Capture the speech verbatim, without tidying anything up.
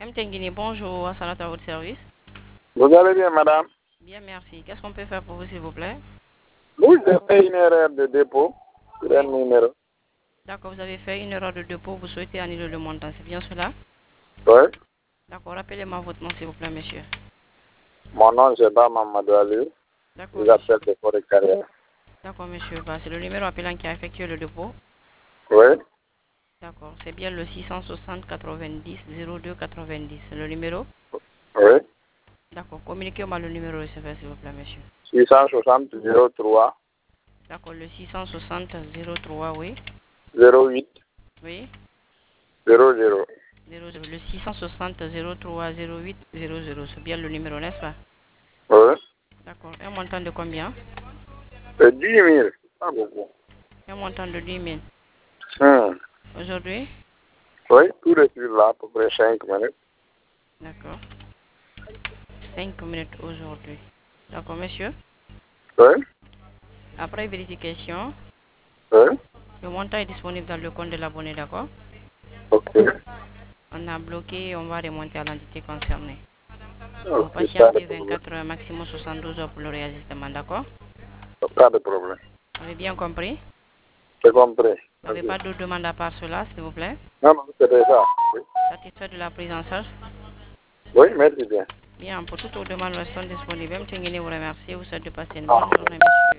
M. Tenguini, bonjour, Assanat à votre service. Vous allez bien, madame? Bien, merci. Qu'est-ce qu'on peut faire pour vous, s'il vous plaît? Oui, j'ai fait une erreur de dépôt sur un numéro. D'accord, vous avez fait une erreur de dépôt, vous souhaitez annuler le montant, c'est bien cela? Oui. D'accord, rappelez-moi votre nom, s'il vous plaît, monsieur. Mon nom, c'est pas Mamadou Ali. D'accord, Je monsieur. appelle de Forêt Carrière. D'accord, monsieur. Bah, c'est le numéro appelant qui a effectué le dépôt. Oui. D'accord, c'est bien le six cent soixante quatre-vingt-dix zéro deux quatre-vingt-dix, c'est le numéro? Oui. D'accord, communiquez-moi le numéro s'il vous plaît, monsieur. six cent soixante zéro trois. D'accord, le six cent soixante zéro trois, oui. zéro huit. Oui. zéro zéro. Le six cent soixante zéro trois zéro huit zéro zéro, c'est bien le numéro, n'est-ce pas? Oui. D'accord, un montant de combien? C'est dix mille. Pas beaucoup. Un montant de dix mille. Hmm. Aujourd'hui? Oui, tout de suite là, à peu près cinq minutes. D'accord. cinq minutes aujourd'hui. D'accord, monsieur. Oui. Après vérification, Oui. le montant est disponible dans le compte de l'abonné, d'accord? Ok. On a bloqué, on va remonter à l'entité concernée. Vous Ok, pas de patientez problème. vingt-quatre heures, maximum soixante-douze heures pour le réajustement, d'accord? Pas de problème. Vous avez bien compris? J'ai compris. Vous n'avez Ok. pas d'autres demandes à part cela, s'il vous plaît? Non, non, c'est déjà. Oui. Satisfait de la prise en charge? Oui, merci bien. Bien, pour toutes vos demandes, restons disponibles. M. Tchengini vous remercie. Vous souhaite de passer une Ah. bonne journée, monsieur.